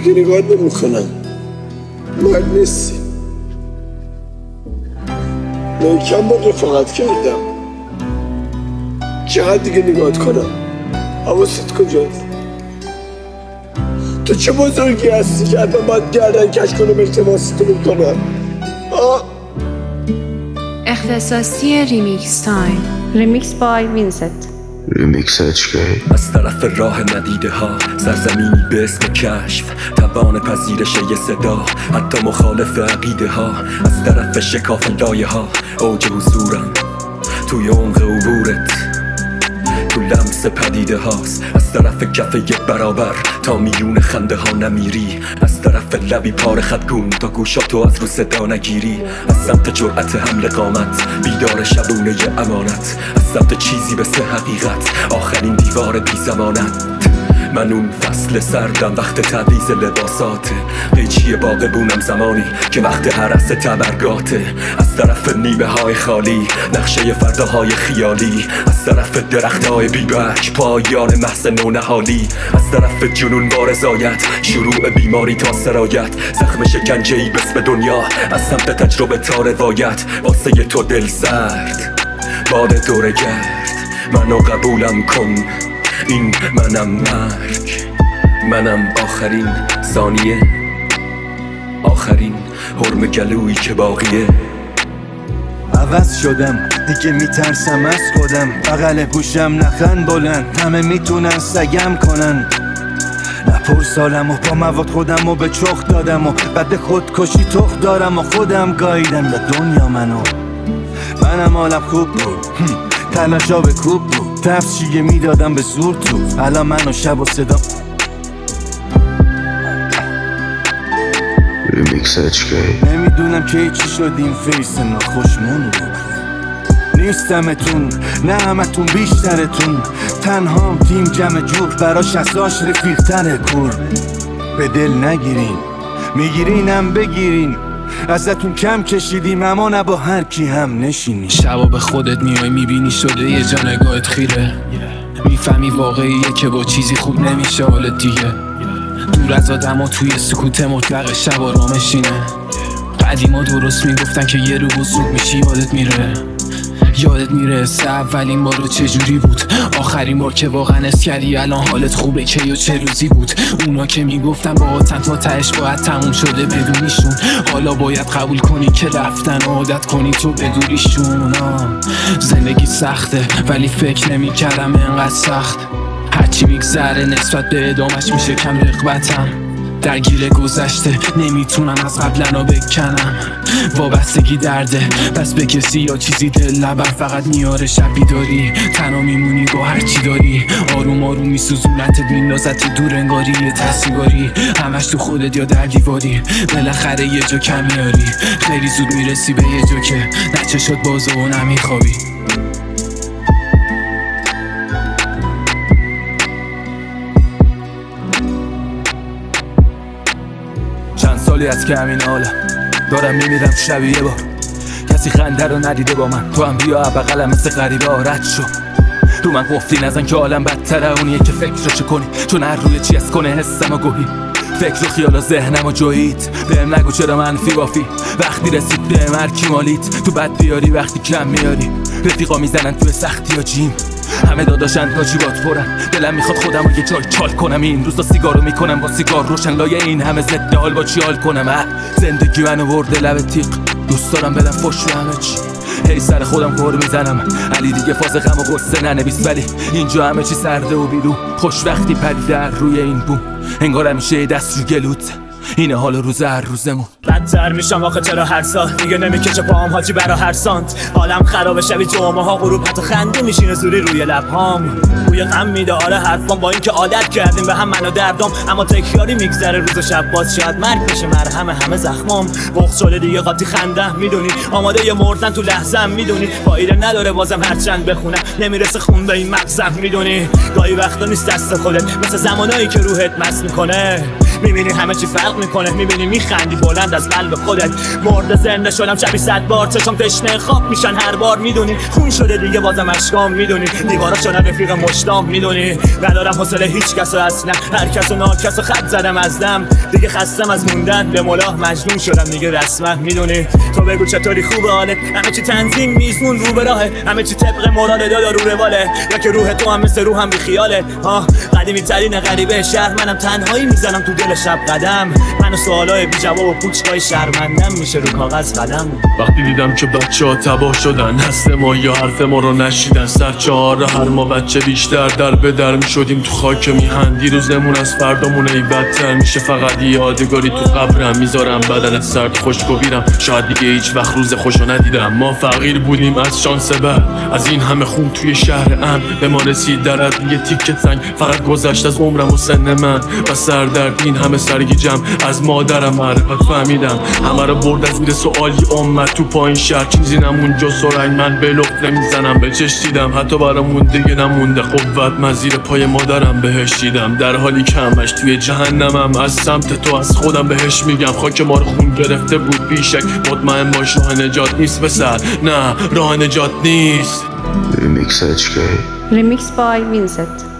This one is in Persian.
دیگه نگاه نمی‌کنم. مرد نیستی. من کم با رفاقت کردم. چقدر دیگه نگاهت کنم؟ حواست کجاست؟ تو چه بزرگی هستی که حتی باید گردن کش کنم التماستو میکنم؟ اختصاصی ریمیکس تایم. ریمیکس بای وینست. ریمیکس HK. از طرف راه ندیده ها، سرزمینی به اسم کشف، توان پذیرش یه صدا، حتی مخالف عقیده ها. از طرف شکاف لایه ها، اوج حضورم توی عمق عبورت، تو لمس پدیده هاست. از طرف کف یک برابر تا میون خنده ها نمیری، از طرف لبی پار خطگون تا گوشاتو از رو صدا نگیری، از سمت جرأت حمل قامت بیدار شبونه ی امانت، از سمت چیزی به سه حقیقت آخرین دیوار بی زمانت. من اون فصل سردم وقت تعویض لباساته، قیچی باغبونم زمانی که وقت هرس تبرگاته. از طرف نیمه های خالی نقشه فرداهای خیالی، از طرف درخت های بیبک پایان محض نونهالی، از طرف جنون بارزایت شروع بیماری تا سرایت، زخم شکنجه‌ای بس به دنیا از سمت تجربه تا روایت. واسه تو دل سرد باد دوره گرد، منو قبولم کن این منم مرگ، منم آخرین ثانیه، آخرین حرم گلویی که باقیه. عوض شدم دیگه میترسم از خودم، بغل گوشم نخند بلند، همه میتونن سگم کنن. نپر سالم و با مواد خودم و به چخ دادم و بعد خودکشی تخ دارم و خودم گاییدم به دنیا منم حالم خوب بود، تلاشا به کوب بود، تفشیه میدادم به زور تو، الان من و شب و صدا. ریمیکس HK. نمیدونم که چی شد این فیس ناخوشمون بود، نیستمتون نه همتون بیشترتون، تنهام تیم جمع جور براش اساش رفیقتر کور. به دل نگیرین میگیرینم بگیرین، ازتون کم کشیدیم اما نه با هر کی هم نشینی. شبا به خودت میای میبینی شده یه جا نگاهت خیره، میفهمی واقعیه که با چیزی خوب نمیشه حالت دیگه. دور از آدم و توی سکوت مطلق شبا رامشینه، قدیما درست میگفتن که یه رو بزرگ میشی یادت میرسه اولین بار چجوری بود، آخرین بار که واقعا اس کردی الان حالت خوبه که یا چه روزی بود. اونا که میگفتن با تا تهش باید تموم شده بدونیشون، حالا باید قبول کنی که رفتن و عادت کنی تو بدوریشون. زندگی سخته ولی فکر نمیکردم انقدر سخت، هرچی میگذره نسبت به ادامش میشه کم رغبتم. درگیر گذشته نمیتونم از قبلنا بکنم، وابستگی درده پس به کسی یا چیزی دل لبر فقط میاره شب بیداری، تنها میمونی با هرچی داری، آروم آروم میسوزونتت میندازت دور انگاری یه تصیگاری، همش تو خودت یا در دیواری، بالاخره یه جا کم میاری، خیلی زود میرسی به یه جا که نچه شد بازه و نمیخوابی. سالی از که همین حالم دارم میمیرم شبیه یه بار، کسی خنده رو ندیده با من، تو هم بیا بغلم مثل غریبه رد شو. رو من قفلی نزن که عالم بدتره اونیه که فکرشو کنی، چون هر روی چی از کنه حسم و گوهی، فکر و خیال و ذهنم و جویید. بهم نگو چرا منفی بافی وقتی رسید بهم هر کی مالیت، تو بد بیاری وقتی کم میاری، رفیقا میزنن توی سختی یا جیم، همه داداشن تاچی بات پرن، دلم میخواد خودم رو یه جای چال کنم، این روزا سیگارو میکنم با سیگار روشن لایه این همه ضد حال با چی حال کنم. زندگی منو برده لب تیغ، دوست دارم بدم فش رو همه چی، هی سر خودم کار میزنم علی دیگه فاز غم و غصه ننویس، ولی اینجا همه چی سرده و بیرو، خوش وقتی پریده روی این بوم، انگار همیشه دست رو گلوت، اینه حال روز هر روزمون. بدتر میشم آخه چرا هر سال دیگه نمیکشه پاهم حاجی برا هر سانت، حالم خرابه شبی جمعه ها غروب حتی خنده میشینه زوری روی لبهام، بوی غم میده آره حرفام، با اینکه عادت کردیم به هم من و دردام، اما تکراری میگذره روز و شب، باز شاید مرگ میشه مرهم همه زخمام، بغض شده دیگه قاطی خنده میدونی، آماده یه مردن تو لحظه‌ام میدونی، فایده نداره بازم هرچند بخونم نمیرسه خون به این مغزم میدونی، گاهی وقتا نیست دست خودت مثل زمانایی که روحت مست میکنه، میبینی همه چی فرق میکنه، میبینی میخندی بلند از قلب خودت. مرده زنده شدم شبی 100 بار، چشم تشنه خواب میشن هر بار، میدونی خون شده دیگه بازم اشکام، میدونی دیوارا شدن رفیق مشتام، میدونی ندارم حوصله هیچ کسو اصلا، هر کسو ناکسو خط زدم از دم، دیگه خستم از موندن به ملاه، مجنون شدم دیگه رسما، میدونی تو بگو چطوری خوبه حالت، همه چی تنظیم میزون رو به راهه، همه چی طبق مراد دادا رو رواله، یا که روح تو هم مثل روحم بی خیاله. قدیمی ترین غریبه شهر منم، تنهایی میزنم تو دل شب قدم، من و سوالای بی جواب و پوچکای شرمندم میشه رو کاغذ قدم. وقتی دیدم که بچه ها تباه شدن، نسل ما یا حرف ما رو نشیدن، سر چهار هر ما بچه بیشتر در به در میشدیم تو خاک میهن، دیروزمون از فردامون ای بدتر میشه، فقط یادگاری تو قبرم میذارم بدن سرد خشک و بیرم، شاید دیگه هیچ وقت روز خوشو ندیدم. ما فقیر بودیم از شانس بد، از این همه خون توی شهر امن به ما رسید درد یه تیکه سنگ، فقط گذشت از عمرم و سن من و سردرد این همه سرگیجم، از مادرم معرفت فهمیدم، همه رو برد از زیر سوالی امت تو پایین شهر، چیزی نمون جز سرنگ، من به لخت نمیزنم به چش دیدم، حتی برامون دیگه نمونده قوت، من زیر پای مادرم بهش دیدم، در حالی که همش توی جهنمم، از سمت تو از خودم بهش میگم، خاک ما رو خون گرفته بود بیشک، مطمئن باش راه نجات نیست پسر، نه راه نجات نیست. Remix HK. Remix by Vincent.